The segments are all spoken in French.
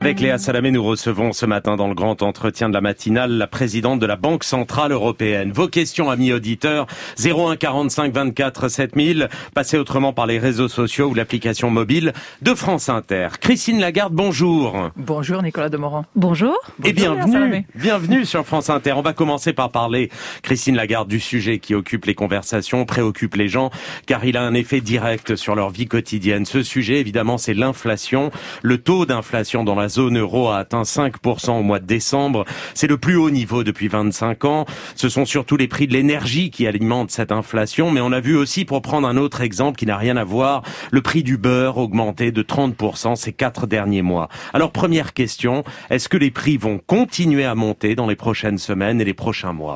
Avec Léa Salamé, nous recevons ce matin dans le grand entretien de la matinale la présidente de la Banque Centrale Européenne. Vos questions, amis auditeurs, 01 45 24 7000, passez autrement par les réseaux sociaux ou l'application mobile de France Inter. Christine Lagarde, bonjour. Bonjour Nicolas Demorand. Bonjour. Et bienvenue sur France Inter. On va commencer par parler, Christine Lagarde, du sujet qui occupe les conversations, préoccupe les gens, car il a un effet direct sur leur vie quotidienne. Ce sujet, évidemment, c'est l'inflation. Le taux d'inflation dans la zone euro a atteint 5% au mois de décembre. C'est le plus haut niveau depuis 25 ans. Ce sont surtout les prix de l'énergie qui alimentent cette inflation. Mais on a vu aussi, pour prendre un autre exemple qui n'a rien à voir, le prix du beurre augmenter de 30% ces 4 derniers mois. Alors, première question, est-ce que les prix vont continuer à monter dans les prochaines semaines et les prochains mois ?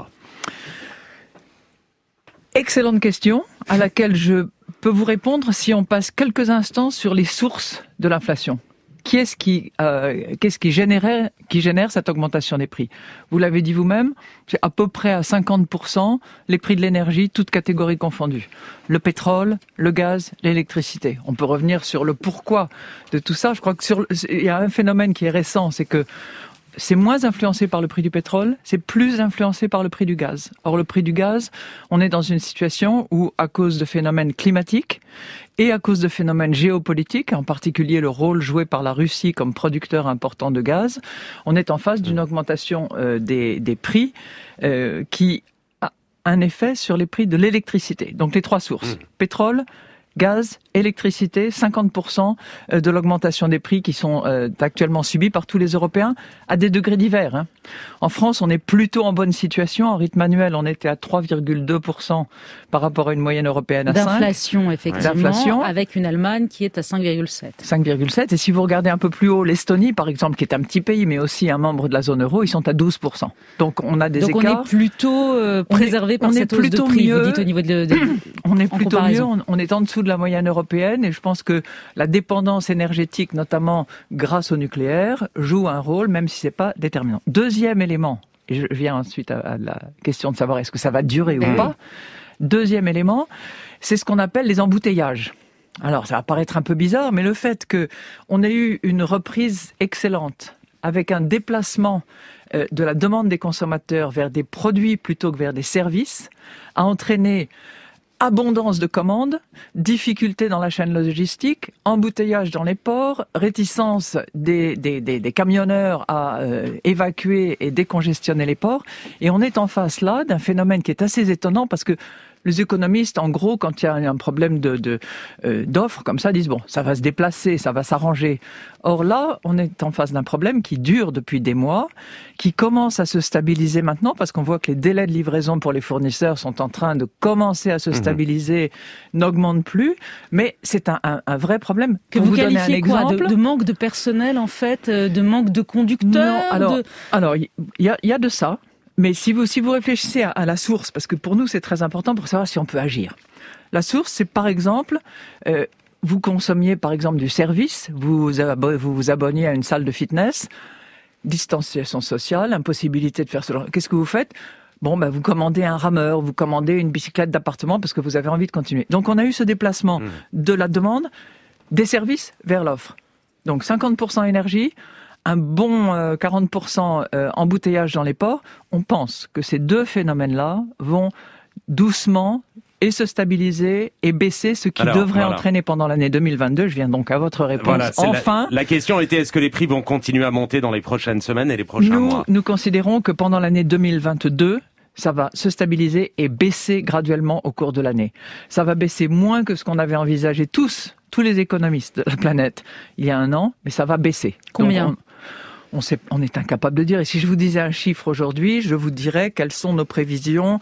Excellente question à laquelle je peux vous répondre si on passe quelques instants sur les sources de l'inflation. Qu'est-ce qui génère cette augmentation des prix ? Vous l'avez dit vous-même, c'est à peu près à 50% les prix de l'énergie, toutes catégories confondues. Le pétrole, le gaz, l'électricité. On peut revenir sur le pourquoi de tout ça. Je crois que il y a un phénomène qui est récent, c'est que c'est moins influencé par le prix du pétrole, c'est plus influencé par le prix du gaz. Or, le prix du gaz, on est dans une situation où, à cause de phénomènes climatiques et à cause de phénomènes géopolitiques, en particulier le rôle joué par la Russie comme producteur important de gaz, on est en face d'une augmentation des prix qui a un effet sur les prix de l'électricité. Donc les trois sources, pétrole, gaz, électricité, 50% de l'augmentation des prix qui sont actuellement subis par tous les Européens à des degrés divers. En France, on est plutôt en bonne situation. En rythme annuel, on était à 3,2% par rapport à une moyenne européenne à 5%. D'inflation, effectivement, avec une Allemagne qui est à 5,7%. 5,7%. Et si vous regardez un peu plus haut, l'Estonie, par exemple, qui est un petit pays, mais aussi un membre de la zone euro, ils sont à 12%. Donc on a des écarts. Donc on est plutôt préservé par cette hausse de prix, vous dites au niveau de on est plutôt comparaison. mieux, on est en dessous de la moyenne européenne, et je pense que la dépendance énergétique, notamment grâce au nucléaire, joue un rôle, même si c'est pas déterminant. Deuxième élément, et je viens ensuite à la question de savoir est-ce que ça va durer ou pas. Deuxième élément, c'est ce qu'on appelle les embouteillages. Alors, ça va paraître un peu bizarre, mais le fait que on ait eu une reprise excellente avec un déplacement de la demande des consommateurs vers des produits plutôt que vers des services a entraîné abondance de commandes, difficultés dans la chaîne logistique, embouteillage dans les ports, réticence des camionneurs à évacuer et décongestionner les ports. Et on est en face là d'un phénomène qui est assez étonnant parce que les économistes, en gros, quand il y a un problème d'offres comme ça, disent bon, ça va se déplacer, ça va s'arranger. Or là, on est en face d'un problème qui dure depuis des mois, qui commence à se stabiliser maintenant parce qu'on voit que les délais de livraison pour les fournisseurs sont en train de commencer à se stabiliser, n'augmentent plus. Mais c'est un vrai problème. Que vous qualifiez quoi de manque de personnel en fait, de manque de conducteurs? Non, alors il y a de ça. Mais si vous réfléchissez à la source, parce que pour nous c'est très important pour savoir si on peut agir. La source, c'est par exemple, vous consommiez par exemple du service, vous vous abonniez à une salle de fitness, distanciation sociale, impossibilité de faire cela. Qu'est-ce que vous faites ? Bon, vous commandez un rameur, vous commandez une bicyclette d'appartement parce que vous avez envie de continuer. Donc on a eu ce déplacement de la demande des services vers l'offre. Donc 50% énergie, un bon 40% embouteillage dans les ports. On pense que ces deux phénomènes-là vont doucement et se stabiliser et baisser, ce qui devrait entraîner pendant l'année 2022. Je viens donc à votre réponse. Enfin, la question était, est-ce que les prix vont continuer à monter dans les prochaines semaines et les prochains mois ? Nous considérons que pendant l'année 2022, ça va se stabiliser et baisser graduellement au cours de l'année. Ça va baisser moins que ce qu'on avait envisagé tous les économistes de la planète il y a un an, mais ça va baisser. Combien ? Donc, on est incapable de dire. Et si je vous disais un chiffre aujourd'hui, je vous dirais quelles sont nos prévisions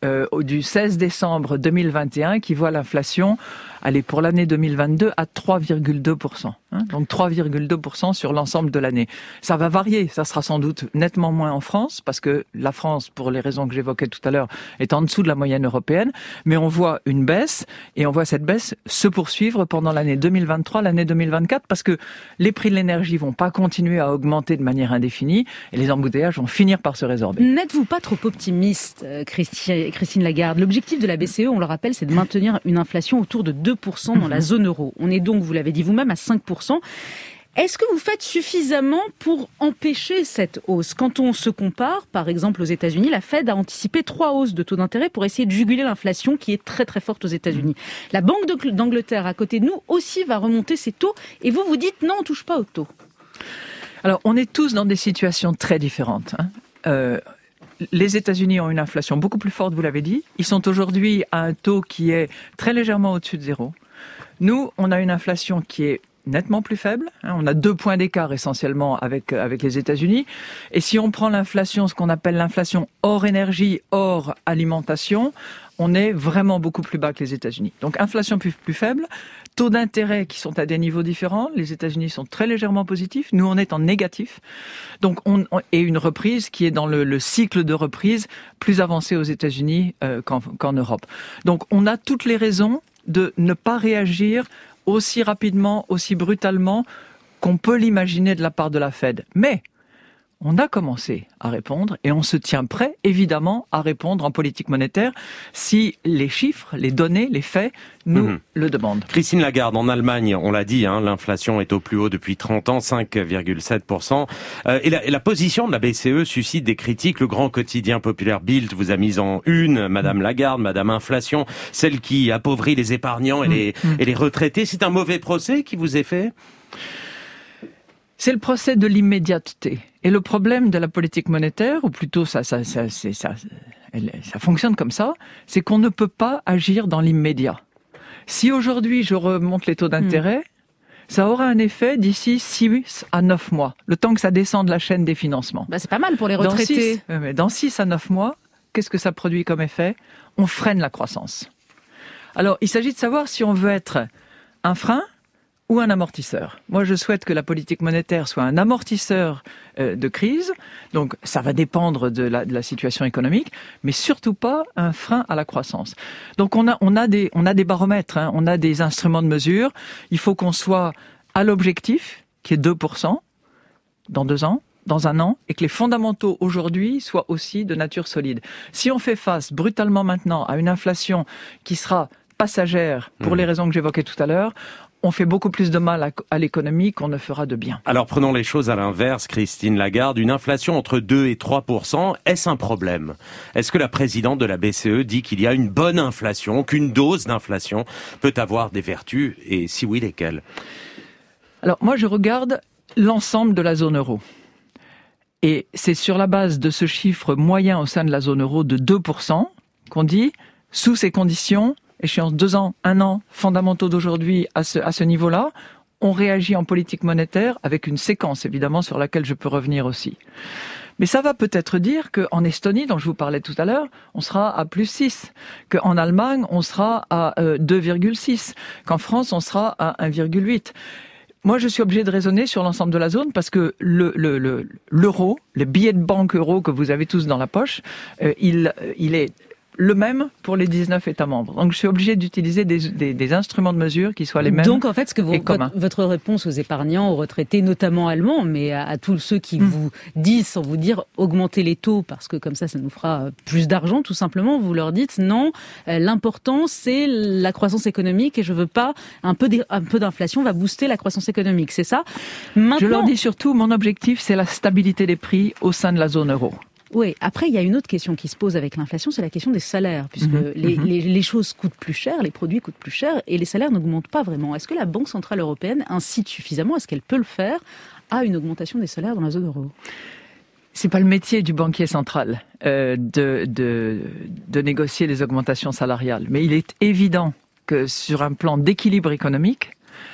du 16 décembre 2021 qui voit l'inflation aller pour l'année 2022 à 3,2%. Donc 3,2% sur l'ensemble de l'année. Ça va varier, ça sera sans doute nettement moins en France, parce que la France, pour les raisons que j'évoquais tout à l'heure, est en dessous de la moyenne européenne, mais on voit une baisse, et on voit cette baisse se poursuivre pendant l'année 2023, l'année 2024, parce que les prix de l'énergie vont pas continuer à augmenter de manière indéfinie, et les embouteillages vont finir par se résorber. N'êtes-vous pas trop optimiste, Christine Lagarde ? L'objectif de la BCE, on le rappelle, c'est de maintenir une inflation autour de 2% dans la zone euro. On est donc, vous l'avez dit vous-même, à 5%. Est-ce que vous faites suffisamment pour empêcher cette hausse ? Quand on se compare, par exemple aux États-Unis, la Fed a anticipé 3 hausses de taux d'intérêt pour essayer de juguler l'inflation qui est très très forte aux États-Unis. La Banque d'Angleterre, à côté de nous, aussi va remonter ses taux. Et vous dites non, on ne touche pas aux taux. Alors, on est tous dans des situations très différentes. Les États-Unis ont une inflation beaucoup plus forte, vous l'avez dit. Ils sont aujourd'hui à un taux qui est très légèrement au-dessus de zéro. Nous, on a une inflation qui est nettement plus faible. On a 2 points d'écart essentiellement avec les États-Unis. Et si on prend l'inflation, ce qu'on appelle l'inflation hors énergie, hors alimentation, on est vraiment beaucoup plus bas que les États-Unis. Donc inflation plus faible, taux d'intérêt qui sont à des niveaux différents. Les États-Unis sont très légèrement positifs. Nous, on est en négatif. Donc et une reprise qui est dans le cycle de reprise plus avancé aux États-Unis qu'en Europe. Donc on a toutes les raisons de ne pas réagir aussi rapidement, aussi brutalement qu'on peut l'imaginer de la part de la Fed. Mais on a commencé à répondre et on se tient prêt, évidemment, à répondre en politique monétaire si les chiffres, les données, les faits nous le demandent. Christine Lagarde, en Allemagne, on l'a dit, l'inflation est au plus haut depuis 30 ans, 5,7%. Et la position de la BCE suscite des critiques. Le grand quotidien populaire Bild vous a mis en une, Madame Lagarde, Madame Inflation, celle qui appauvrit les épargnants et les retraités. C'est un mauvais procès qui vous est fait ? C'est le procès de l'immédiateté. Et le problème de la politique monétaire, ou plutôt ça fonctionne comme ça, c'est qu'on ne peut pas agir dans l'immédiat. Si aujourd'hui je remonte les taux d'intérêt, ça aura un effet d'ici 6 à 9 mois, le temps que ça descende la chaîne des financements. C'est pas mal pour les retraités. Dans 6 à 9 mois, qu'est-ce que ça produit comme effet ? On freine la croissance. Alors, il s'agit de savoir si on veut être un frein ou un amortisseur. Moi, je souhaite que la politique monétaire soit un amortisseur de crise. Donc, ça va dépendre de la situation économique, mais surtout pas un frein à la croissance. Donc, on a des baromètres, on a des instruments de mesure. Il faut qu'on soit à l'objectif, qui est 2%, dans 2 ans, dans 1 an, et que les fondamentaux aujourd'hui soient aussi de nature solide. Si on fait face brutalement maintenant à une inflation qui sera passagère pour les raisons que j'évoquais tout à l'heure, on fait beaucoup plus de mal à l'économie qu'on ne fera de bien. Alors prenons les choses à l'inverse, Christine Lagarde. Une inflation entre 2 et 3%, est-ce un problème ? Est-ce que la présidente de la BCE dit qu'il y a une bonne inflation, qu'une dose d'inflation peut avoir des vertus, et si oui, lesquelles ? Alors moi, je regarde l'ensemble de la zone euro. Et c'est sur la base de ce chiffre moyen au sein de la zone euro de 2% qu'on dit, sous ces conditions, échéance 2 ans, 1 an, fondamentaux d'aujourd'hui à ce niveau-là, on réagit en politique monétaire avec une séquence, évidemment, sur laquelle je peux revenir aussi. Mais ça va peut-être dire qu'en Estonie, dont je vous parlais tout à l'heure, on sera à plus 6, qu'en Allemagne, on sera à 2,6, qu'en France, on sera à 1,8. Moi, je suis obligé de raisonner sur l'ensemble de la zone parce que l'euro, le billet de banque euro que vous avez tous dans la poche, il est le même pour les 19 États membres. Donc, je suis obligé d'utiliser des instruments de mesure qui soient les mêmes. Donc, en fait, votre réponse aux épargnants, aux retraités, notamment allemands, mais à tous ceux qui vous disent, sans vous dire, augmenter les taux, parce que comme ça nous fera plus d'argent, tout simplement, vous leur dites, non, l'important, c'est la croissance économique et je veux pas, un peu d'inflation va booster la croissance économique, c'est ça ? Maintenant, je leur dis surtout, mon objectif, c'est la stabilité des prix au sein de la zone euro. Oui, après, il y a une autre question qui se pose avec l'inflation, c'est la question des salaires, puisque les choses coûtent plus cher, les produits coûtent plus cher, et les salaires n'augmentent pas vraiment. Est-ce que la Banque Centrale Européenne incite suffisamment, est-ce qu'elle peut le faire, à une augmentation des salaires dans la zone euro ? C'est pas le métier du banquier central de négocier les augmentations salariales, mais il est évident que sur un plan d'équilibre économique,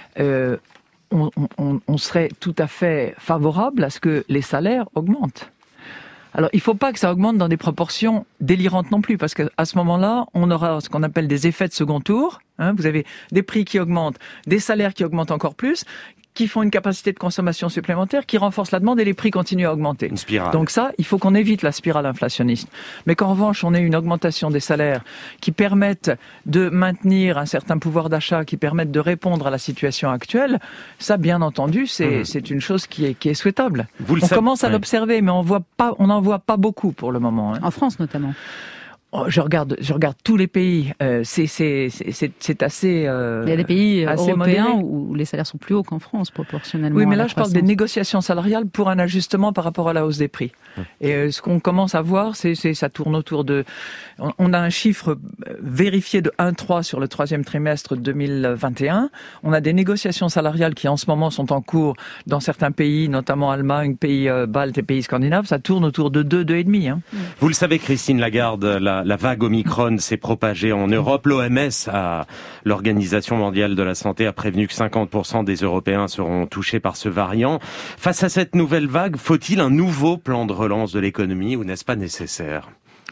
on serait tout à fait favorable à ce que les salaires augmentent. Alors, il ne faut pas que ça augmente dans des proportions délirantes non plus, parce qu'à ce moment-là, on aura ce qu'on appelle des effets de second tour. Vous avez des prix qui augmentent, des salaires qui augmentent encore plus, qui font une capacité de consommation supplémentaire, qui renforce la demande et les prix continuent à augmenter. Une spirale. Donc ça, il faut qu'on évite la spirale inflationniste. Mais qu'en revanche, on ait une augmentation des salaires qui permettent de maintenir un certain pouvoir d'achat, qui permettent de répondre à la situation actuelle, ça, bien entendu, c'est une chose qui est souhaitable. On commence à l'observer, mais on n'en voit pas beaucoup pour le moment. En France, notamment. Je regarde tous les pays. C'est assez. Il y a des pays assez européens modéré. où les salaires sont plus hauts qu'en France proportionnellement. Oui, mais à la là, je parle des croissance. négociations salariales pour un ajustement par rapport à la hausse des prix. Et ce qu'on commence à voir, ça tourne autour de. On a un chiffre vérifié de 1,3 sur le troisième trimestre 2021. On a des négociations salariales qui, en ce moment, sont en cours dans certains pays, notamment Allemagne, pays baltes et pays scandinaves. Ça tourne autour de 2, 2,5. Hein. Vous le savez, Christine Lagarde, la vague Omicron s'est propagée en Europe. L'OMS, l'Organisation mondiale de la santé, a prévenu que 50% des Européens seront touchés par ce variant. Face à cette nouvelle vague, faut-il un nouveau plan de relance de l'économie ou n'est-ce pas nécessaire ?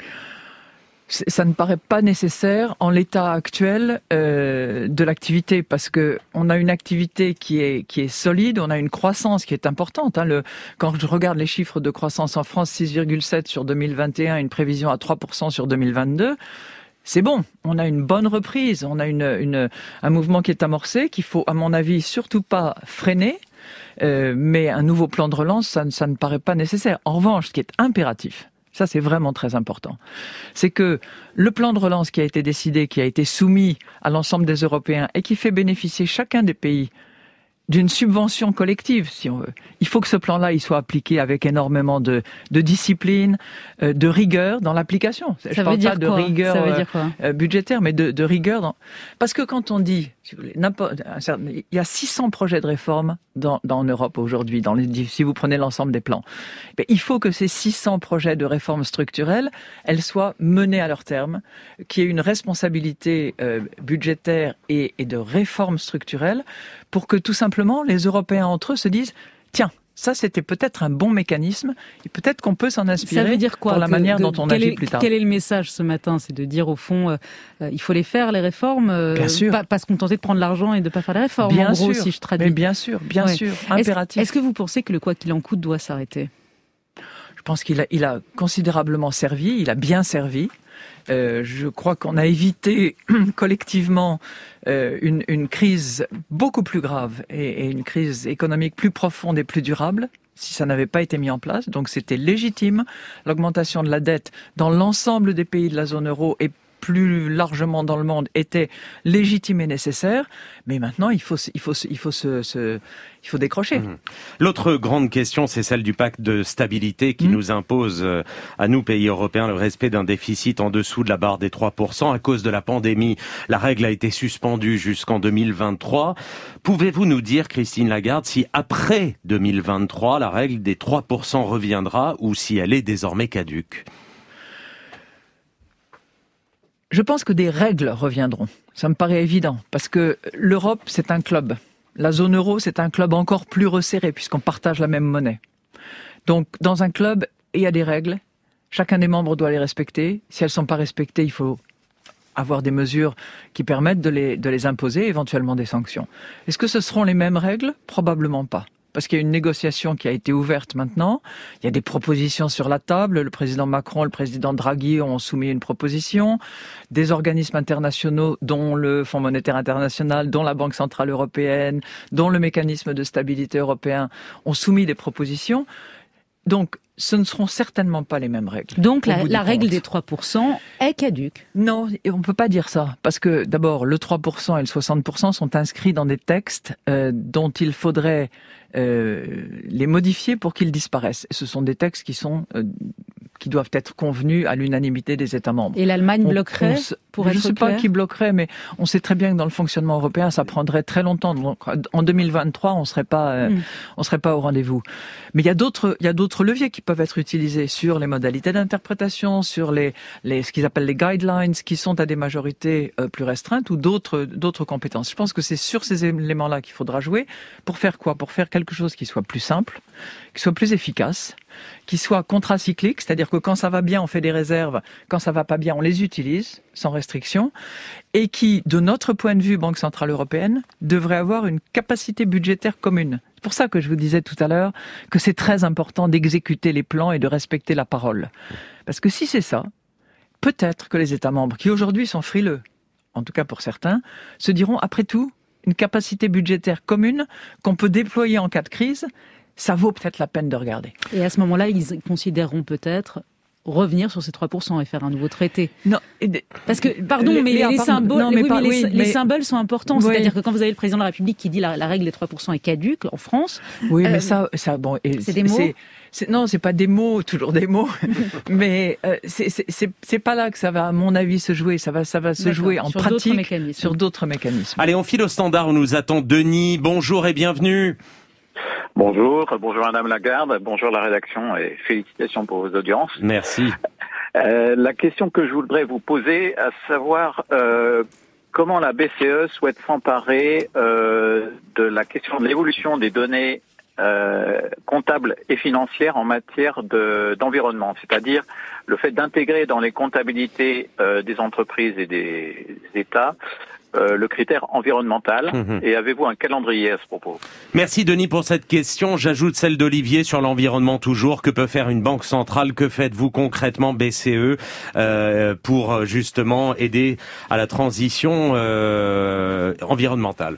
Ça ne paraît pas nécessaire en l'état actuel de l'activité, parce que on a une activité qui est solide, on a une croissance qui est importante. Quand je regarde les chiffres de croissance en France, 6,7 sur 2021, une prévision à 3% sur 2022. C'est bon, on a une bonne reprise, on a un mouvement qui est amorcé, qu'il faut, à mon avis, surtout pas freiner, mais un nouveau plan de relance, ça ne paraît pas nécessaire. En revanche, ce qui est impératif, ça c'est vraiment très important, c'est que le plan de relance qui a été décidé, qui a été soumis à l'ensemble des Européens et qui fait bénéficier chacun des pays d'une subvention collective, si on veut. Il faut que ce plan-là, il soit appliqué avec énormément de discipline, de rigueur dans l'application. Je parle pas de rigueur budgétaire, mais de rigueur. Parce que quand on dit, si vous voulez, il y a 600 projets de réforme en Europe aujourd'hui, si vous prenez l'ensemble des plans. Il faut que ces 600 projets de réforme structurelle, elles soient menés à leur terme, qu'il y ait une responsabilité budgétaire et de réforme structurelle, pour que tout simplement les Européens entre eux se disent « Tiens, ça c'était peut-être un bon mécanisme et peut-être qu'on peut s'en inspirer. » Ça veut dire quoi, pour la manière dont on agit plus tard. Quel est le message ce matin ? C'est de dire au fond, il faut les faire, les réformes, bien sûr. Pas se contenter de prendre l'argent et de ne pas faire les réformes, bien en gros, sûr. Si je traduis. Mais bien sûr, impératif. Est-ce que vous pensez que le quoi qu'il en coûte doit s'arrêter ? Je pense qu'il a considérablement servi, il a bien servi. Je crois qu'on a évité collectivement une crise beaucoup plus grave et une crise économique plus profonde et plus durable si ça n'avait pas été mis en place. Donc c'était légitime. L'augmentation de la dette dans l'ensemble des pays de la zone euro et plus largement dans le monde était légitime et nécessaire, mais maintenant il faut décrocher. L'autre grande question, c'est celle du pacte de stabilité qui nous impose à nous, pays européens, le respect d'un déficit en dessous de la barre des 3%. À cause de la pandémie, la règle a été suspendue jusqu'en 2023. Pouvez-vous nous dire, Christine Lagarde, si après 2023, la règle des 3% reviendra ou si elle est désormais caduque ? Je pense que des règles reviendront. Ça me paraît évident, parce que l'Europe, c'est un club. La zone euro, c'est un club encore plus resserré, puisqu'on partage la même monnaie. Donc, dans un club, il y a des règles. Chacun des membres doit les respecter. Si elles ne sont pas respectées, il faut avoir des mesures qui permettent de les imposer, éventuellement des sanctions. Est-ce que ce seront les mêmes règles ? Probablement pas. Parce qu'il y a une négociation qui a été ouverte maintenant. Il y a des propositions sur la table. Le président Macron, le président Draghi ont soumis une proposition. Des organismes internationaux, dont le Fonds monétaire international, dont la Banque centrale européenne, dont le mécanisme de stabilité européen, ont soumis des propositions. Donc, ce ne seront certainement pas les mêmes règles. Donc, la règle des 3% est caduque. Non, on ne peut pas dire ça. Parce que, d'abord, le 3% et le 60% sont inscrits dans des textes dont il faudrait les modifier pour qu'ils disparaissent. Et ce sont des textes qui doivent être convenus à l'unanimité des États membres. Et l'Allemagne bloquerait pour être clair ? Je ne sais pas qui bloquerait, mais on sait très bien que dans le fonctionnement européen, ça prendrait très longtemps. Donc, en 2023, on serait pas au rendez-vous. Mais il y a d'autres leviers qui peuvent être utilisés sur les modalités d'interprétation, sur ce qu'ils appellent les guidelines, qui sont à des majorités plus restreintes, ou d'autres compétences. Je pense que c'est sur ces éléments-là qu'il faudra jouer. Pour faire quoi ? Pour faire quelque chose qui soit plus simple, qui soit plus efficace, qui soit contracyclique, c'est-à-dire que quand ça va bien, on fait des réserves, quand ça va pas bien, on les utilise, sans restriction, et qui, de notre point de vue, Banque Centrale Européenne, devrait avoir une capacité budgétaire commune. C'est pour ça que je vous disais tout à l'heure que c'est très important d'exécuter les plans et de respecter la parole. Parce que si c'est ça, peut-être que les États membres, qui aujourd'hui sont frileux, en tout cas pour certains, se diront, après tout, une capacité budgétaire commune qu'on peut déployer en cas de crise, ça vaut peut-être la peine de regarder. Et à ce moment-là, ils considéreront peut-être revenir sur ces 3% et faire un nouveau traité. Non. Parce que, pardon, mais les symboles, les symboles sont importants. Oui. C'est-à-dire que quand vous avez le président de la République qui dit la règle des 3% est caduque en France. Oui, mais ça, bon, c'est des mots. Non, c'est pas des mots, toujours des mots. Mais c'est pas là que ça va, à mon avis, se jouer. Ça va se jouer en pratique sur d'autres mécanismes. Allez, on file au standard où nous attend Denis. Bonjour et bienvenue. Bonjour Madame Lagarde, bonjour la rédaction et félicitations pour vos audiences. Merci. La question que je voudrais vous poser, à savoir comment la BCE souhaite s'emparer de la question de l'évolution des données comptables et financières en matière d'environnement, c'est-à-dire le fait d'intégrer dans les comptabilités des entreprises et des États le critère environnemental. Et avez-vous un calendrier à ce propos? Merci Denis pour cette question. J'ajoute celle d'Olivier sur l'environnement toujours. Que peut faire une banque centrale? Que faites-vous concrètement BCE pour justement aider à la transition environnementale?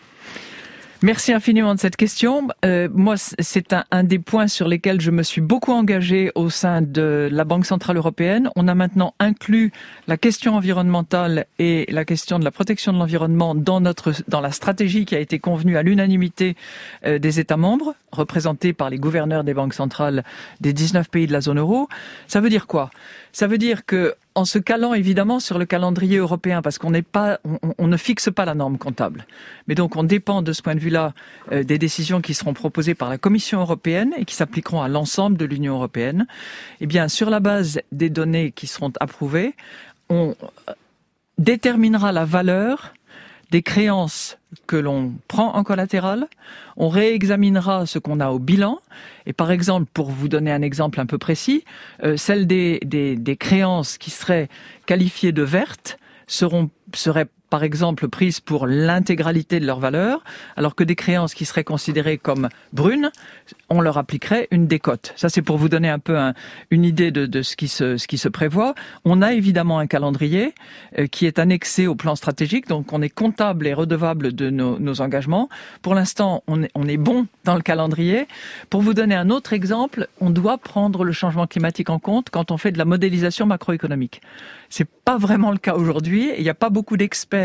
Merci infiniment de cette question. Moi, c'est un des points sur lesquels je me suis beaucoup engagée au sein de la Banque Centrale Européenne. On a maintenant inclus la question environnementale et la question de la protection de l'environnement dans la stratégie qui a été convenue à l'unanimité des États membres, représentés par les gouverneurs des banques centrales des 19 pays de la zone euro. Ça veut dire quoi? Ça veut dire que, en se calant évidemment sur le calendrier européen, parce qu'on ne fixe pas la norme comptable. Mais donc on dépend de ce point de vue-là des décisions qui seront proposées par la Commission européenne et qui s'appliqueront à l'ensemble de l'Union européenne. Eh bien, sur la base des données qui seront approuvées, on déterminera la valeur des créances que l'on prend en collatéral, on réexaminera ce qu'on a au bilan, et par exemple, pour vous donner un exemple un peu précis, celles des créances qui seraient qualifiées de vertes seraient par exemple prises pour l'intégralité de leur valeur, alors que des créances qui seraient considérées comme brunes, on leur appliquerait une décote. Ça, c'est pour vous donner un peu une idée de ce qui se prévoit. On a évidemment un calendrier qui est annexé au plan stratégique, donc on est comptable et redevable de nos engagements. Pour l'instant, on est bon dans le calendrier. Pour vous donner un autre exemple, on doit prendre le changement climatique en compte quand on fait de la modélisation macroéconomique. C'est pas vraiment le cas aujourd'hui. Il n'y a pas beaucoup d'experts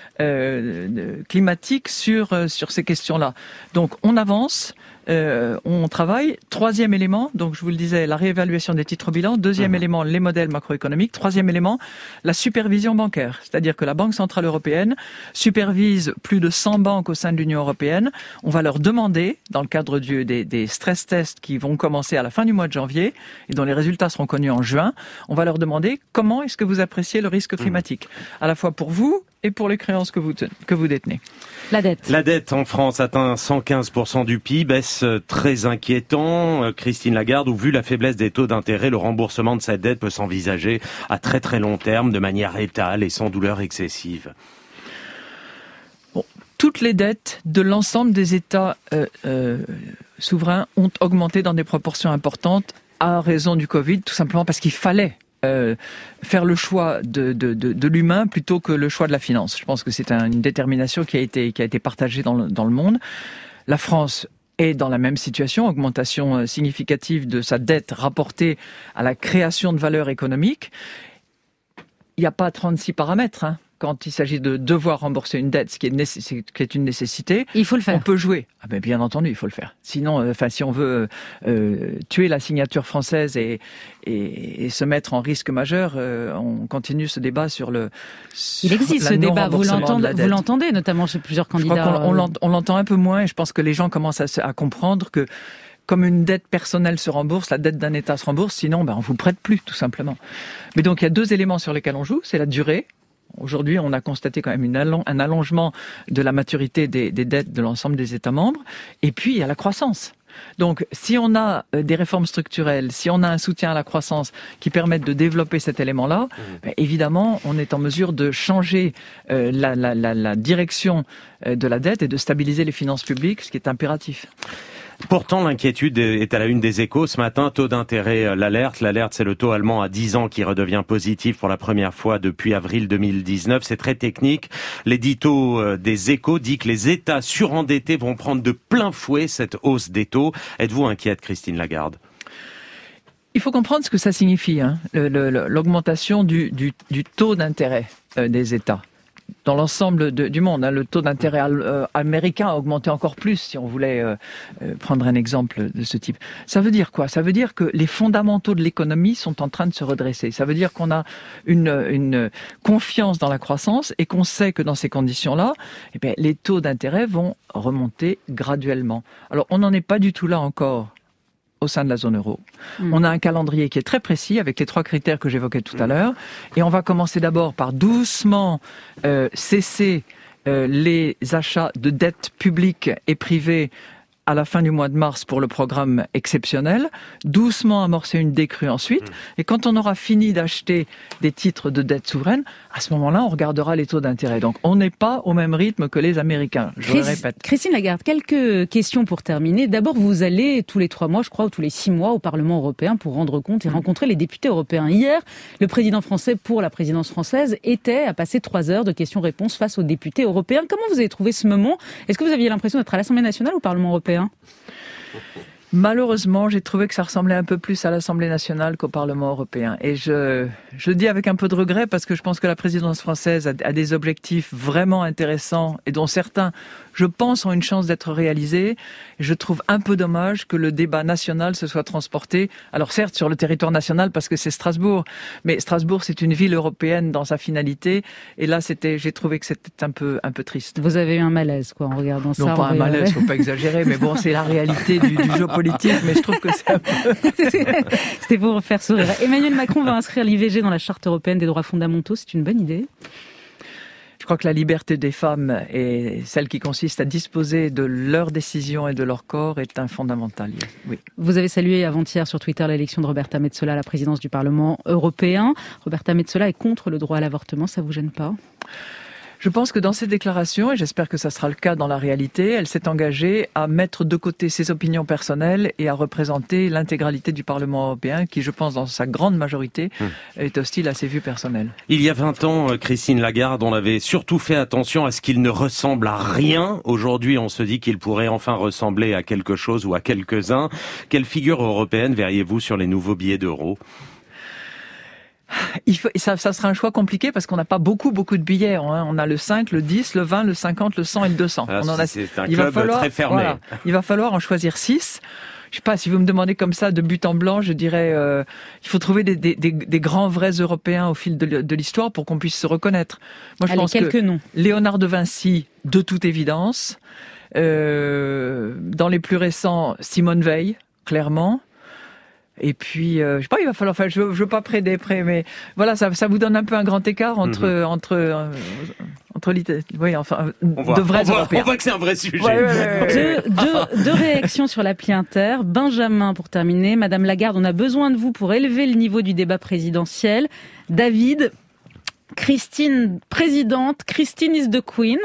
climatiques sur ces questions-là. Donc on avance, on travaille. Troisième élément, donc je vous le disais, la réévaluation des titres bilan. Deuxième élément, les modèles macroéconomiques. Troisième élément, la supervision bancaire. C'est-à-dire que la Banque Centrale Européenne supervise plus de 100 banques au sein de l'Union Européenne. On va leur demander, dans le cadre des stress tests qui vont commencer à la fin du mois de janvier et dont les résultats seront connus en juin, on va leur demander comment est-ce que vous appréciez le risque climatique, à la fois pour vous et pour les créances que vous détenez. La dette. La dette en France atteint 115% du PIB, est-ce très inquiétant? Christine Lagarde, ou vu la faiblesse des taux d'intérêt, le remboursement de cette dette peut s'envisager à très très long terme, de manière étale et sans douleur excessive? Bon, toutes les dettes de l'ensemble des États souverains ont augmenté dans des proportions importantes à raison du Covid, tout simplement parce qu'il fallait faire le choix de l'humain plutôt que le choix de la finance. Je pense que c'est une détermination qui a été partagée dans le monde. La France est dans la même situation, augmentation significative de sa dette rapportée à la création de valeur économique. Il n'y a pas 36 paramètres, quand il s'agit de devoir rembourser une dette, ce qui est une nécessité. Il faut le faire. On peut jouer. Ah ben bien entendu, il faut le faire. Sinon, si on veut tuer la signature française et se mettre en risque majeur, on continue ce débat sur le. Il existe ce débat. Vous l'entendez, notamment chez plusieurs candidats. Je crois qu'on l'entend un peu moins, et je pense que les gens commencent à comprendre que, comme une dette personnelle se rembourse, la dette d'un État se rembourse, sinon on vous prête plus, tout simplement. Mais donc il y a deux éléments sur lesquels on joue, c'est la durée. Aujourd'hui, on a constaté quand même un allongement de la maturité des dettes de l'ensemble des États membres. Et puis, il y a la croissance. Donc, si on a des réformes structurelles, si on a un soutien à la croissance qui permettent de développer cet élément-là, évidemment, on est en mesure de changer la direction de la dette et de stabiliser les finances publiques, ce qui est impératif. Pourtant, l'inquiétude est à la une des Échos ce matin. Taux d'intérêt, l'alerte. L'alerte, c'est le taux allemand à 10 ans qui redevient positif pour la première fois depuis avril 2019. C'est très technique. L'édito des Échos dit que les États surendettés vont prendre de plein fouet cette hausse des taux. Êtes-vous inquiète, Christine Lagarde? Il faut comprendre ce que ça signifie, l'augmentation du taux d'intérêt des États. Dans l'ensemble du monde, le taux d'intérêt américain a augmenté encore plus, si on voulait prendre un exemple de ce type. Ça veut dire quoi ? Ça veut dire que les fondamentaux de l'économie sont en train de se redresser. Ça veut dire qu'on a une confiance dans la croissance et qu'on sait que dans ces conditions-là, les taux d'intérêt vont remonter graduellement. Alors, on n'en est pas du tout là encore au sein de la zone euro. On a un calendrier qui est très précis avec les 3 critères que j'évoquais tout à l'heure. Et on va commencer d'abord par doucement cesser les achats de dettes publiques et privées à la fin du mois de mars pour le programme exceptionnel, doucement amorcer une décrue ensuite, et quand on aura fini d'acheter des titres de dette souveraine, à ce moment-là, on regardera les taux d'intérêt. Donc, on n'est pas au même rythme que les Américains, je le répète. Christine Lagarde, quelques questions pour terminer. D'abord, vous allez tous les 3 mois, je crois, ou tous les 6 mois au Parlement européen pour rendre compte et rencontrer les députés européens. Hier, le président français pour la présidence française a passé 3 heures de questions-réponses face aux députés européens. Comment vous avez trouvé ce moment ? Est-ce que vous aviez l'impression d'être à l'Assemblée nationale ou au Parlement européen ? Malheureusement, j'ai trouvé que ça ressemblait un peu plus à l'Assemblée nationale qu'au Parlement européen. Et je le dis avec un peu de regret parce que je pense que la présidence française a des objectifs vraiment intéressants et dont certains, je pense, ont une chance d'être réalisés. Et je trouve un peu dommage que le débat national se soit transporté, alors certes sur le territoire national parce que c'est Strasbourg, mais Strasbourg c'est une ville européenne dans sa finalité. Et là, j'ai trouvé que c'était un peu triste. Vous avez eu un malaise, quoi, en regardant ça. Non, pas un malaise, faut pas exagérer, mais bon, c'est la réalité du jeu politique. Mais je trouve que c'est un peu... C'était pour faire sourire. Emmanuel Macron va inscrire l'IVG dans la Charte européenne des droits fondamentaux. C'est une bonne idée ? Je crois que la liberté des femmes et celle qui consiste à disposer de leurs décisions et de leur corps est un fondamental. Oui. Vous avez salué avant-hier sur Twitter l'élection de Roberta Metsola à la présidence du Parlement européen. Roberta Metsola est contre le droit à l'avortement. Ça vous gêne pas ? Je pense que dans ses déclarations, et j'espère que ça sera le cas dans la réalité, elle s'est engagée à mettre de côté ses opinions personnelles et à représenter l'intégralité du Parlement européen qui, je pense, dans sa grande majorité, est hostile à ses vues personnelles. Il y a 20 ans, Christine Lagarde, on avait surtout fait attention à ce qu'il ne ressemble à rien. Aujourd'hui, on se dit qu'il pourrait enfin ressembler à quelque chose ou à quelques-uns. Quelle figure européenne verriez-vous sur les nouveaux billets d'euros ? Ça sera un choix compliqué parce qu'on n'a pas beaucoup de billets. On a le 5, le 10, le 20, le 50, le 100 et le 200. C'est un club très fermé. Voilà, il va falloir en choisir 6. Je sais pas, si vous me demandez comme ça, de but en blanc, je dirais il faut trouver des grands vrais Européens au fil de l'histoire pour qu'on puisse se reconnaître. Moi, je pense que noms. Léonard de Vinci, de toute évidence. Dans les plus récents, Simone Veil, clairement. Et puis, je sais pas, il va falloir. Enfin, je veux pas près, mais voilà, ça vous donne un peu un grand écart entre de vrais Européens. On voit que c'est un vrai sujet. Deux réactions sur l'appli Inter. Benjamin, pour terminer. Madame Lagarde, on a besoin de vous pour élever le niveau du débat présidentiel. David. Christine, présidente, Christine is the queen.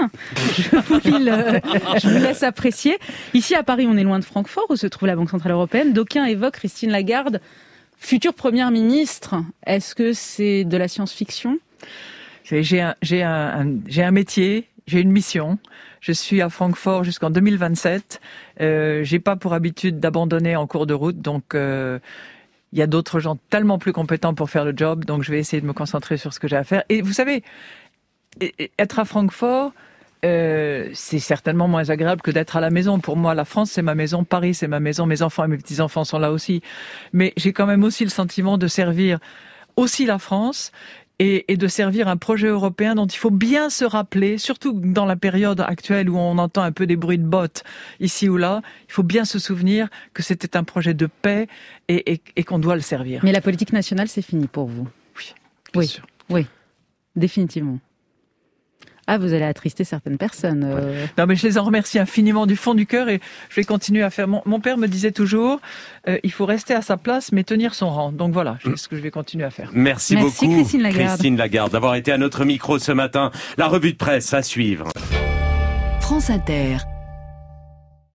Je vous laisse apprécier. Ici, à Paris, on est loin de Francfort, où se trouve la Banque Centrale Européenne. D'aucuns évoquent Christine Lagarde, future première ministre. Est-ce que c'est de la science-fiction ? J'ai un métier, j'ai une mission. Je suis à Francfort jusqu'en 2027. J'ai pas pour habitude d'abandonner en cours de route, donc... il y a d'autres gens tellement plus compétents pour faire le job, donc je vais essayer de me concentrer sur ce que j'ai à faire. Et vous savez, être à Francfort, c'est certainement moins agréable que d'être à la maison. Pour moi, la France, c'est ma maison, Paris, c'est ma maison, mes enfants et mes petits-enfants sont là aussi. Mais j'ai quand même aussi le sentiment de servir aussi la France et de servir un projet européen dont il faut bien se rappeler, surtout dans la période actuelle où on entend un peu des bruits de bottes ici ou là, il faut bien se souvenir que c'était un projet de paix et qu'on doit le servir. Mais la politique nationale, c'est fini pour vous ? Oui, bien sûr. Oui, définitivement. Ah, vous allez attrister certaines personnes. Non, mais je les en remercie infiniment du fond du cœur et je vais continuer à faire. Mon père me disait toujours, il faut rester à sa place mais tenir son rang. Donc voilà, c'est ce que je vais continuer à faire. Merci beaucoup, Christine Lagarde, d'avoir été à notre micro ce matin. La revue de presse à suivre. France Inter.